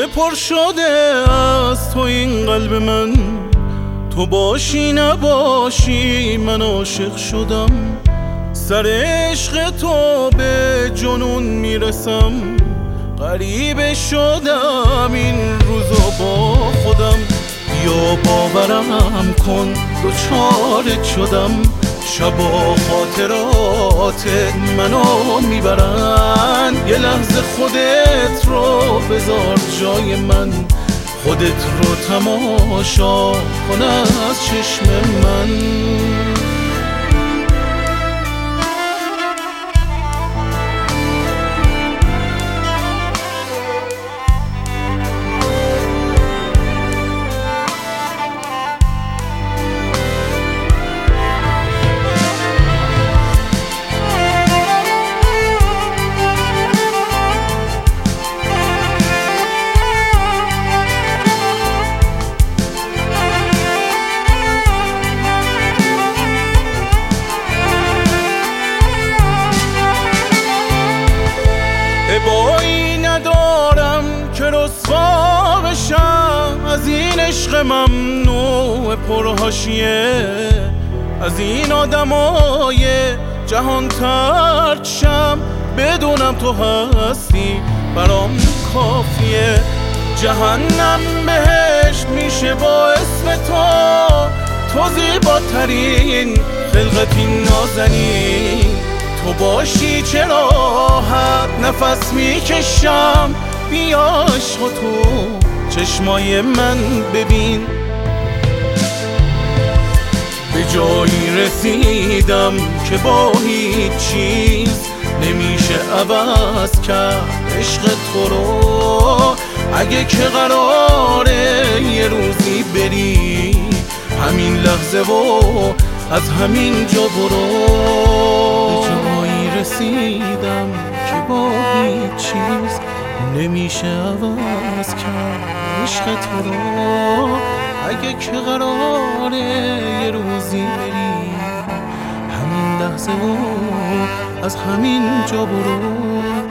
پر شده از تو این قلب من، تو باشی نباشی من عاشق شدم. سر عشق تو به جنون میرسم، غریبه شدم این روزا با خودم. یا باورم کن دوچارت شدم، شبا خاطرات منو میبرن. یه لحظه خودت رو بذار جای من، خودت رو تماشا کن از چشم من. عیبایی ندارم که رسوا بشم از این عشق ممنوع پرحاشیه، از این آدمای جهان طرد شم. بدونم تو هستی برام کافیه، جهنم بهشت میشه با اسم تو زیباترین خلقتی نازنین. تو باشی چه راحت نفس میکشم، بیا عشق تو چشمای من ببین. به جایی رسیدم که با هیچ چیز نمیشه عوض کرد عشق تو رو. اگه که قراره یه روزی بری، همین لحظه و از همین جا برو. به جایی رسیدم که با هیچ چیز نمیشه عوض کرد عشق تو رو. اگه که قراره یه روزی بری، همین لحظه و از همین جا برو.